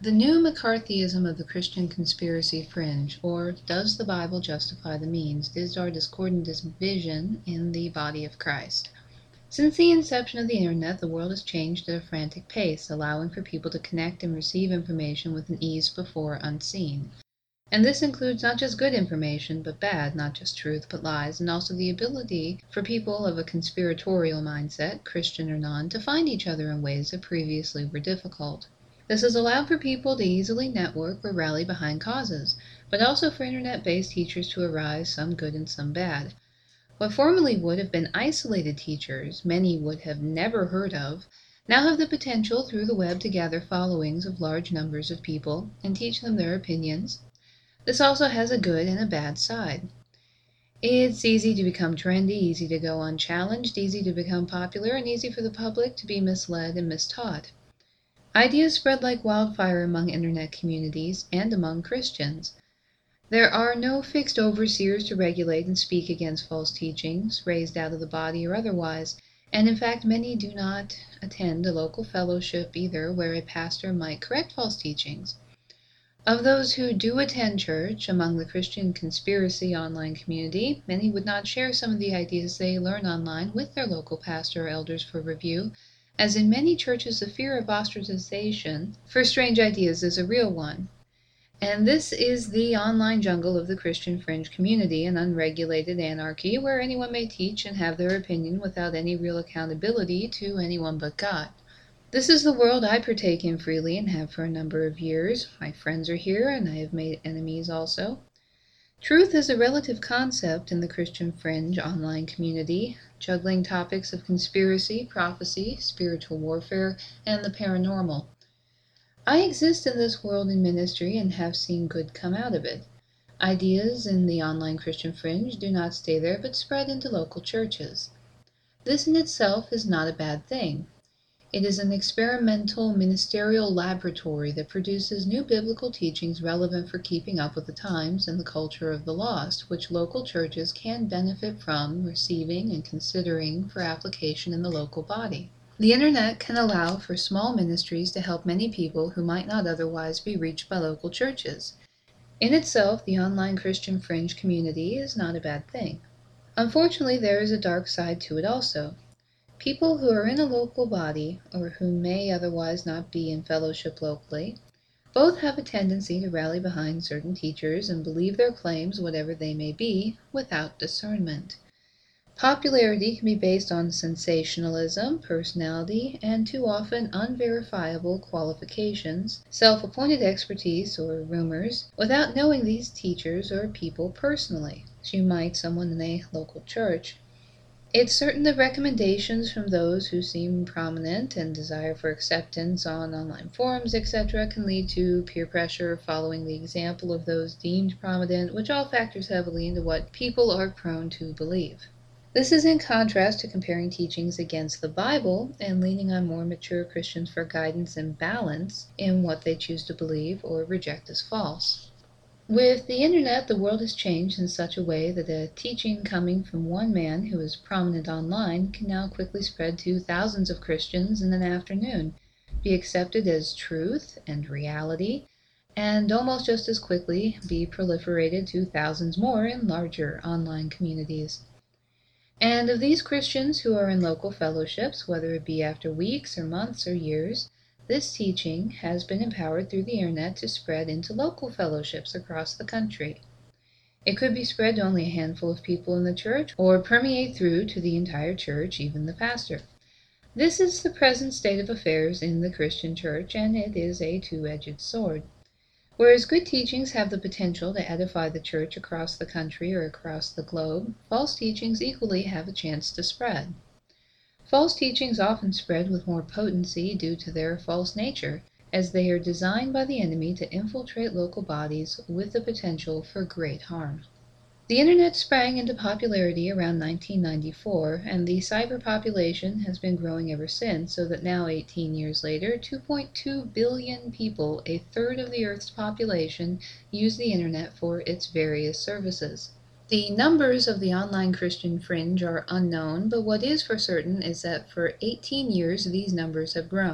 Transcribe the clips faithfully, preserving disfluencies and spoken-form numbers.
The new McCarthyism of the Christian conspiracy fringe, or does the Bible justify the means, is our discordant division in the body of Christ. Since the inception of the internet, the world has changed at a frantic pace, allowing for people to connect and receive information with an ease before unseen. And this includes not just good information, but bad, not just truth, but lies, and also the ability for people of a conspiratorial mindset, Christian or non, to find each other in ways that previously were difficult. This has allowed for people to easily network or rally behind causes, but also for internet-based teachers to arise, some good and some bad. What formerly would have been isolated teachers, many would have never heard of, now have the potential through the web to gather followings of large numbers of people and teach them their opinions. This also has a good and a bad side. It's easy to become trendy, easy to go unchallenged, easy to become popular, and easy for the public to be misled and mistaught. Ideas spread like wildfire among internet communities and among Christians. There are no fixed overseers to regulate and speak against false teachings, raised out of the body or otherwise, and in fact many do not attend a local fellowship either where a pastor might correct false teachings. Of those who do attend church among the Christian conspiracy online community, many would not share some of the ideas they learn online with their local pastor or elders for review, as in many churches the fear of ostracization for strange ideas is a real one. And this is the online jungle of the Christian fringe community, an unregulated anarchy where anyone may teach and have their opinion without any real accountability to anyone but God. This is the world I partake in freely and have for a number of years. My friends are here, and I have made enemies also. Truth is a relative concept in the Christian fringe online community, juggling topics of conspiracy, prophecy, spiritual warfare, and the paranormal. I exist in this world in ministry and have seen good come out of it. Ideas in the online Christian fringe do not stay there but spread into local churches. This in itself is not a bad thing. It is an experimental ministerial laboratory that produces new biblical teachings relevant for keeping up with the times and the culture of the lost, which local churches can benefit from receiving and considering for application in the local body. The internet can allow for small ministries to help many people who might not otherwise be reached by local churches. In itself, the online Christian fringe community is not a bad thing. Unfortunately, there is a dark side to it also. People who are in a local body, or who may otherwise not be in fellowship locally, both have a tendency to rally behind certain teachers and believe their claims, whatever they may be, without discernment. Popularity can be based on sensationalism, personality, and too often unverifiable qualifications, self-appointed expertise, or rumors, without knowing these teachers or people personally, as you might someone in a local church. It's certain that recommendations from those who seem prominent and desire for acceptance on online forums, et cetera, can lead to peer pressure following the example of those deemed prominent, which all factors heavily into what people are prone to believe. This is in contrast to comparing teachings against the Bible and leaning on more mature Christians for guidance and balance in what they choose to believe or reject as false. With the internet, the world has changed in such a way that a teaching coming from one man who is prominent online can now quickly spread to thousands of Christians in an afternoon, be accepted as truth and reality, and almost just as quickly be proliferated to thousands more in larger online communities. And of these Christians who are in local fellowships, whether it be after weeks or months or years, this teaching has been empowered through the internet to spread into local fellowships across the country. It could be spread to only a handful of people in the church, or permeate through to the entire church, even the pastor. This is the present state of affairs in the Christian church, and it is a two-edged sword. Whereas good teachings have the potential to edify the church across the country or across the globe, false teachings equally have a chance to spread. False teachings often spread with more potency due to their false nature, as they are designed by the enemy to infiltrate local bodies with the potential for great harm. The internet sprang into popularity around nineteen ninety-four, and the cyber population has been growing ever since, so that now, eighteen years later, two point two billion people, a third of the Earth's population, use the internet for its various services. The numbers of the online Christian fringe are unknown, but what is for certain is that for eighteen years these numbers have grown.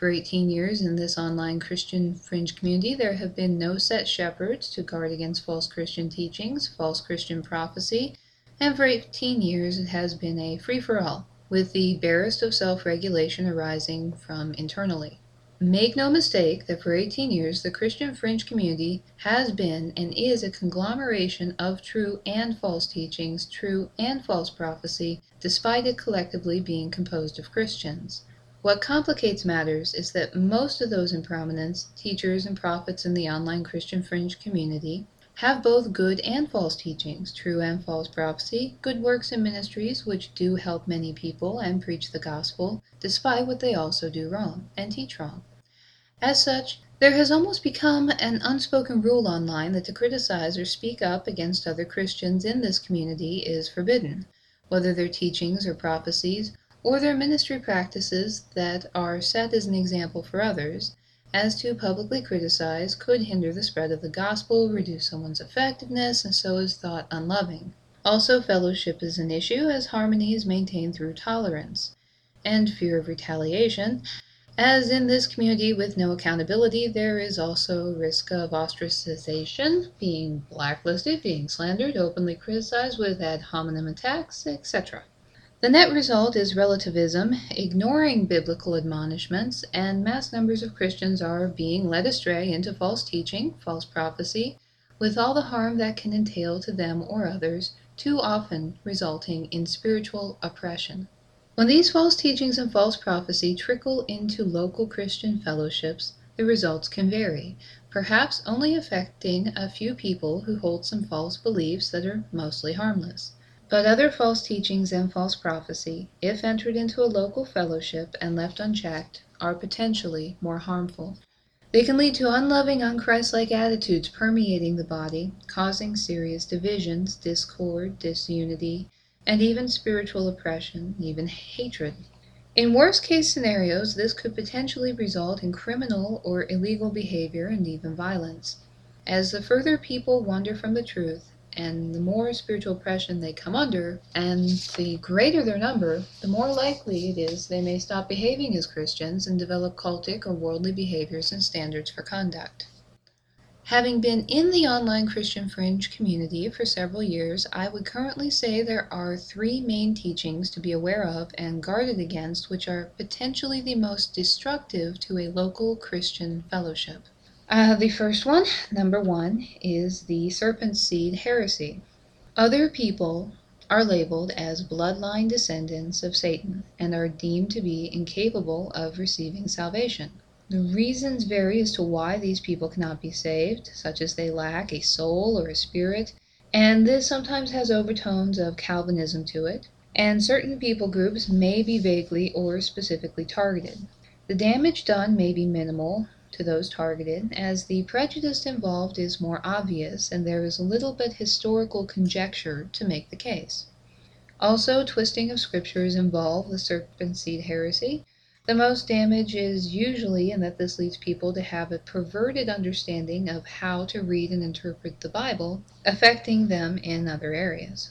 For eighteen years in this online Christian fringe community, there have been no set shepherds to guard against false Christian teachings, false Christian prophecy, and for eighteen years it has been a free-for-all, with the barest of self-regulation arising from internally. Make no mistake that for eighteen years the Christian fringe community has been and is a conglomeration of true and false teachings, true and false prophecy, despite it collectively being composed of Christians. What complicates matters is that most of those in prominence, teachers and prophets in the online Christian fringe community, have both good and false teachings, true and false prophecy, good works and ministries which do help many people and preach the gospel, despite what they also do wrong and teach wrong. As such, there has almost become an unspoken rule online that to criticize or speak up against other Christians in this community is forbidden, whether their teachings or prophecies or their ministry practices that are set as an example for others, as to publicly criticize could hinder the spread of the gospel, reduce someone's effectiveness, and so is thought unloving. Also, fellowship is an issue, as harmony is maintained through tolerance, and fear of retaliation, as in this community with no accountability, there is also risk of ostracization, being blacklisted, being slandered, openly criticized with ad hominem attacks, et cetera. The net result is relativism, ignoring biblical admonishments, and mass numbers of Christians are being led astray into false teaching, false prophecy, with all the harm that can entail to them or others, too often resulting in spiritual oppression. When these false teachings and false prophecy trickle into local Christian fellowships, the results can vary, perhaps only affecting a few people who hold some false beliefs that are mostly harmless. But other false teachings and false prophecy, if entered into a local fellowship and left unchecked, are potentially more harmful. They can lead to unloving, unchristlike attitudes permeating the body, causing serious divisions, discord, disunity, and even spiritual oppression, even hatred. In worst-case scenarios, this could potentially result in criminal or illegal behavior and even violence. As the further people wander from the truth, and the more spiritual oppression they come under, and the greater their number, the more likely it is they may stop behaving as Christians and develop cultic or worldly behaviors and standards for conduct. Having been in the online Christian fringe community for several years, I would currently say there are three main teachings to be aware of and guarded against which are potentially the most destructive to a local Christian fellowship. Uh, the first one, number one, is the serpent seed heresy. Other people are labeled as bloodline descendants of Satan and are deemed to be incapable of receiving salvation. The reasons vary as to why these people cannot be saved, such as they lack a soul or a spirit, and this sometimes has overtones of Calvinism to it, and certain people groups may be vaguely or specifically targeted. The damage done may be minimal to those targeted, as the prejudice involved is more obvious and there is little but historical conjecture to make the case. Also, twisting of scriptures involve the serpent seed heresy. The most damage is usually in that this leads people to have a perverted understanding of how to read and interpret the Bible, affecting them in other areas.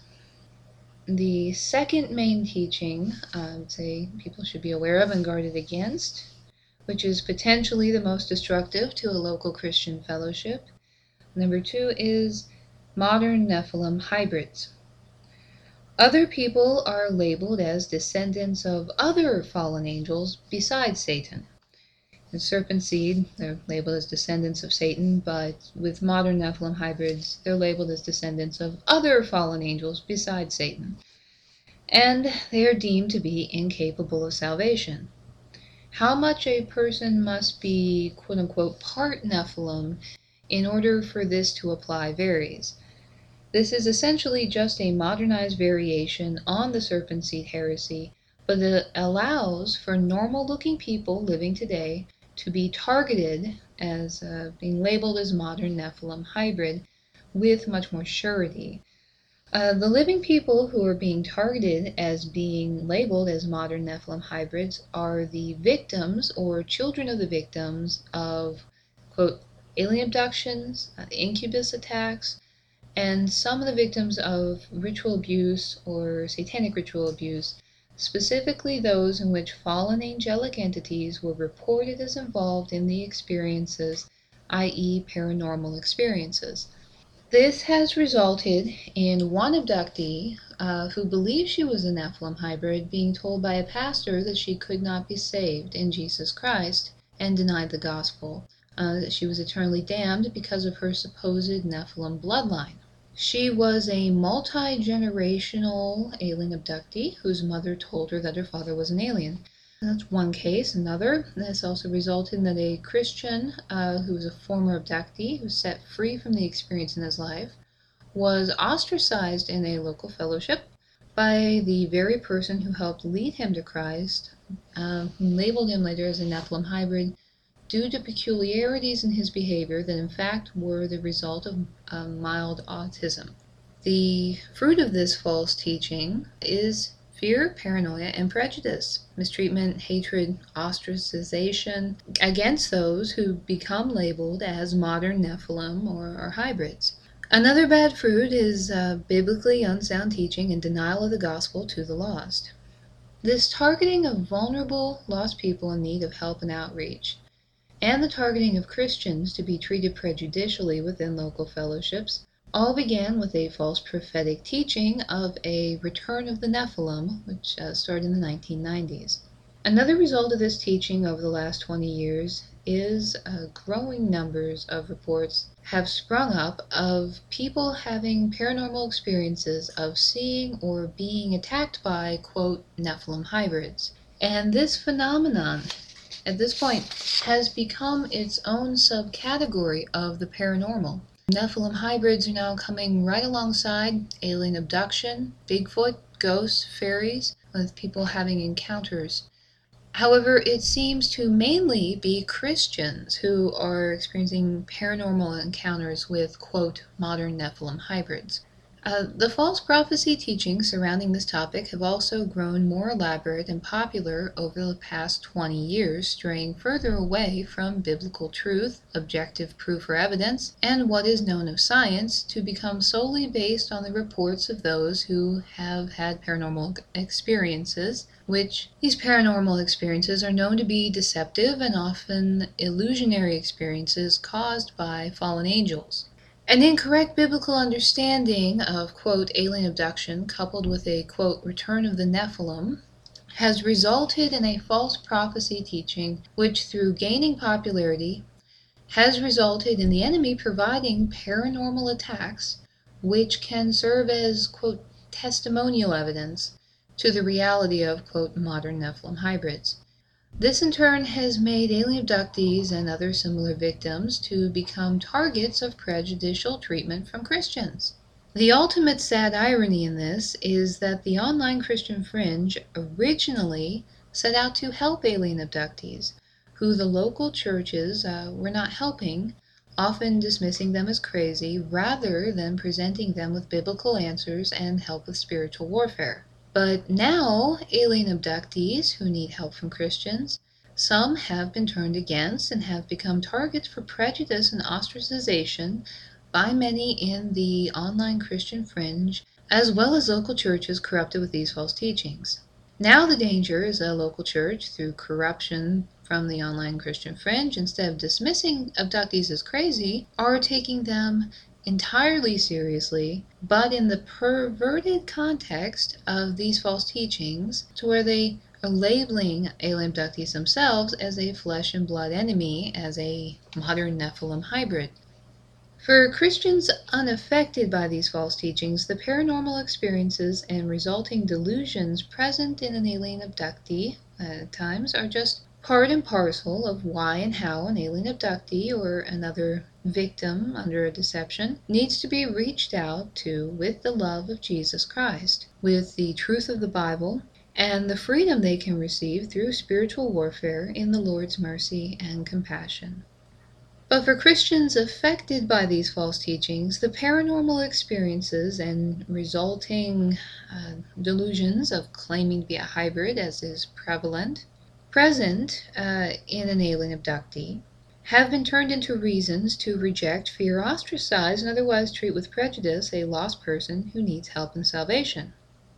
The second main teaching I would say people should be aware of and guarded against, which is potentially the most destructive to a local Christian fellowship. Number two is modern Nephilim hybrids. Other people are labeled as descendants of other fallen angels besides Satan. In serpent seed, they're labeled as descendants of Satan, but with modern Nephilim hybrids, they're labeled as descendants of other fallen angels besides Satan. And they are deemed to be incapable of salvation. How much a person must be, quote-unquote, part Nephilim in order for this to apply varies. This is essentially just a modernized variation on the serpent seed heresy, but it allows for normal-looking people living today to be targeted as uh, being labeled as modern Nephilim hybrid with much more surety. Uh, the living people who are being targeted as being labeled as modern Nephilim hybrids are the victims or children of the victims of, quote, alien abductions, uh, incubus attacks, and some of the victims of ritual abuse or satanic ritual abuse, specifically those in which fallen angelic entities were reported as involved in the experiences, that is paranormal experiences. This has resulted in one abductee uh, who believed she was a Nephilim hybrid being told by a pastor that she could not be saved in Jesus Christ and denied the gospel, uh, that she was eternally damned because of her supposed Nephilim bloodline. She was a multi-generational alien abductee whose mother told her that her father was an alien. That's one case. Another, this also resulted in that a Christian uh, who was a former abductee who was set free from the experience in his life was ostracized in a local fellowship by the very person who helped lead him to Christ, uh, who labeled him later as a Nephilim hybrid, due to peculiarities in his behavior that in fact were the result of uh, mild autism. The fruit of this false teaching is fear, paranoia, and prejudice, mistreatment, hatred, ostracization against those who become labeled as modern Nephilim or, or hybrids. Another bad fruit is uh, biblically unsound teaching and denial of the gospel to the lost. This targeting of vulnerable, lost people in need of help and outreach, and the targeting of Christians to be treated prejudicially within local fellowships, all began with a false prophetic teaching of a return of the Nephilim, which uh, started in the nineteen nineties. Another result of this teaching over the last twenty years is uh, growing numbers of reports have sprung up of people having paranormal experiences of seeing or being attacked by, quote, Nephilim hybrids. And this phenomenon at this point has become its own subcategory of the paranormal. Nephilim hybrids are now coming right alongside alien abduction, Bigfoot, ghosts, fairies, with people having encounters. However, it seems to mainly be Christians who are experiencing paranormal encounters with, quote, modern Nephilim hybrids. Uh, the false prophecy teachings surrounding this topic have also grown more elaborate and popular over the past twenty years, straying further away from biblical truth, objective proof or evidence, and what is known of science, to become solely based on the reports of those who have had paranormal experiences, which these paranormal experiences are known to be deceptive and often illusionary experiences caused by fallen angels. An incorrect biblical understanding of, quote, alien abduction coupled with a, quote, return of the Nephilim has resulted in a false prophecy teaching which, through gaining popularity, has resulted in the enemy providing paranormal attacks which can serve as, quote, testimonial evidence to the reality of, quote, modern Nephilim hybrids. This in turn has made alien abductees and other similar victims to become targets of prejudicial treatment from Christians. The ultimate sad irony in this is that the online Christian fringe originally set out to help alien abductees, who the local churches uh, were not helping, often dismissing them as crazy rather than presenting them with biblical answers and help with spiritual warfare. But now, alien abductees who need help from Christians, some have been turned against and have become targets for prejudice and ostracization by many in the online Christian fringe, as well as local churches corrupted with these false teachings. Now the danger is a local church, through corruption from the online Christian fringe, instead of dismissing abductees as crazy, are taking them entirely seriously, but in the perverted context of these false teachings, to where they are labeling alien abductees themselves as a flesh and blood enemy, as a modern Nephilim hybrid. For Christians unaffected by these false teachings, the paranormal experiences and resulting delusions present in an alien abductee at times are just part and parcel of why and how an alien abductee or another victim under a deception needs to be reached out to with the love of Jesus Christ, with the truth of the Bible, and the freedom they can receive through spiritual warfare in the Lord's mercy and compassion. But for Christians affected by these false teachings, the paranormal experiences and resulting uh, delusions of claiming to be a hybrid, as is prevalent, present uh, in an alien abductee, have been turned into reasons to reject, fear, ostracize, and otherwise treat with prejudice a lost person who needs help and salvation.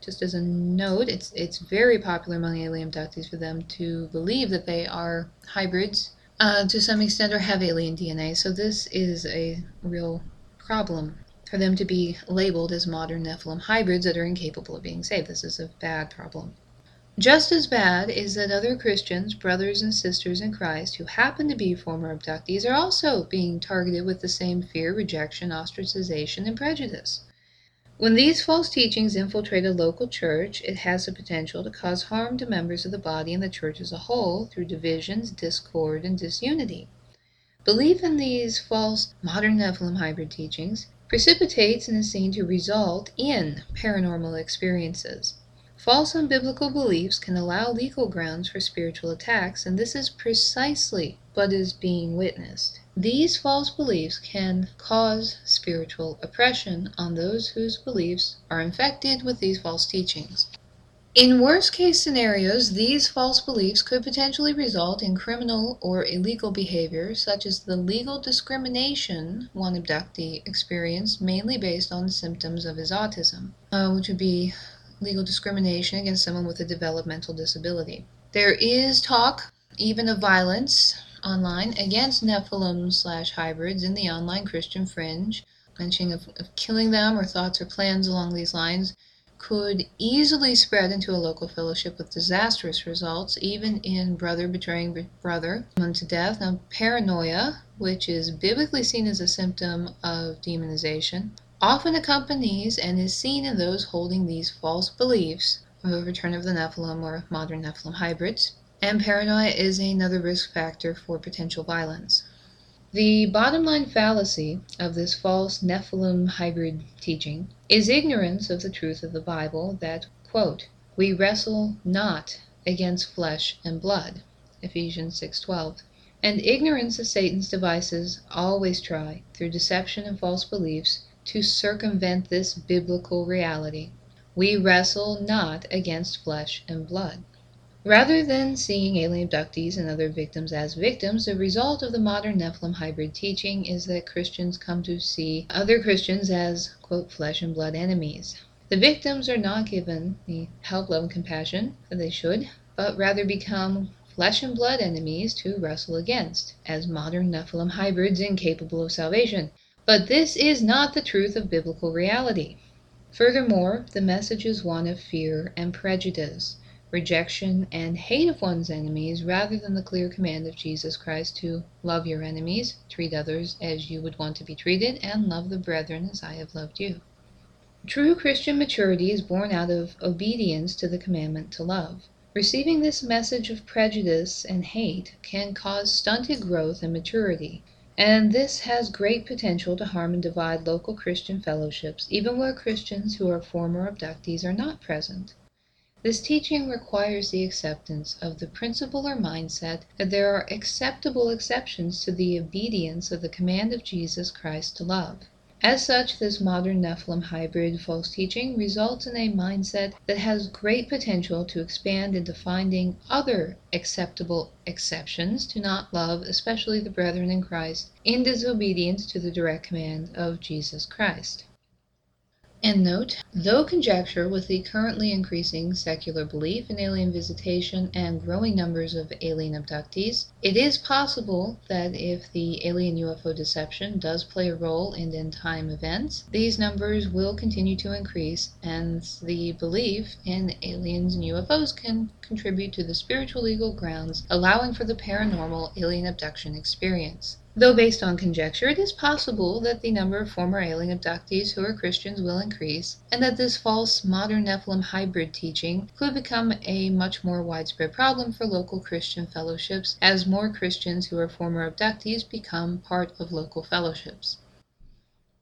Just as a note, it's it's very popular among alien abductees for them to believe that they are hybrids uh, to some extent or have alien D N A. So this is a real problem for them to be labeled as modern Nephilim hybrids that are incapable of being saved. This is a bad problem. Just as bad is that other Christians, brothers and sisters in Christ, who happen to be former abductees, are also being targeted with the same fear, rejection, ostracization, and prejudice. When these false teachings infiltrate a local church, it has the potential to cause harm to members of the body and the church as a whole through divisions, discord, and disunity. Belief in these false modern Nephilim hybrid teachings precipitates and is seen to result in paranormal experiences. False unbiblical beliefs can allow legal grounds for spiritual attacks, and this is precisely what is being witnessed. These false beliefs can cause spiritual oppression on those whose beliefs are infected with these false teachings. In worst-case scenarios, these false beliefs could potentially result in criminal or illegal behavior, such as the legal discrimination one abductee experienced, mainly based on symptoms of his autism, uh, which would be legal discrimination against someone with a developmental disability. There is talk, even of violence online, against Nephilim slash hybrids in the online Christian fringe. Mentioning of, of killing them or thoughts or plans along these lines could easily spread into a local fellowship with disastrous results, even in brother betraying brother unto death. Now, paranoia, which is biblically seen as a symptom of demonization, often accompanies and is seen in those holding these false beliefs of a return of the Nephilim or modern Nephilim hybrids, and paranoia is another risk factor for potential violence. The bottom line fallacy of this false Nephilim hybrid teaching is ignorance of the truth of the Bible that, quote, we wrestle not against flesh and blood, Ephesians six twelve, and ignorance of Satan's devices always try, through deception and false beliefs, to circumvent this biblical reality. We wrestle not against flesh and blood. Rather than seeing alien abductees and other victims as victims, the result of the modern Nephilim hybrid teaching is that Christians come to see other Christians as, quote, flesh and blood enemies. The victims are not given the help, love, and compassion that they should, but rather become flesh and blood enemies to wrestle against, as modern Nephilim hybrids incapable of salvation. But this is not the truth of biblical reality. Furthermore, the message is one of fear and prejudice, rejection and hate of one's enemies, rather than the clear command of Jesus Christ to love your enemies, treat others as you would want to be treated, and love the brethren as I have loved you. True Christian maturity is born out of obedience to the commandment to love. Receiving this message of prejudice and hate can cause stunted growth and maturity, and this has great potential to harm and divide local Christian fellowships, even where Christians who are former abductees are not present. This teaching requires the acceptance of the principle or mindset that there are acceptable exceptions to the obedience of the command of Jesus Christ to love. As such, this modern Nephilim hybrid false teaching results in a mindset that has great potential to expand into finding other acceptable exceptions to not love, especially the brethren in Christ, in disobedience to the direct command of Jesus Christ. End note, though conjecture with the currently increasing secular belief in alien visitation and growing numbers of alien abductees, it is possible that if the alien U F O deception does play a role in end-time events, these numbers will continue to increase, and the belief in aliens and U F Os can contribute to the spiritual legal grounds allowing for the paranormal alien abduction experience. Though based on conjecture, it is possible that the number of former alien abductees who are Christians will increase, and that this false modern Nephilim hybrid teaching could become a much more widespread problem for local Christian fellowships as more Christians who are former abductees become part of local fellowships.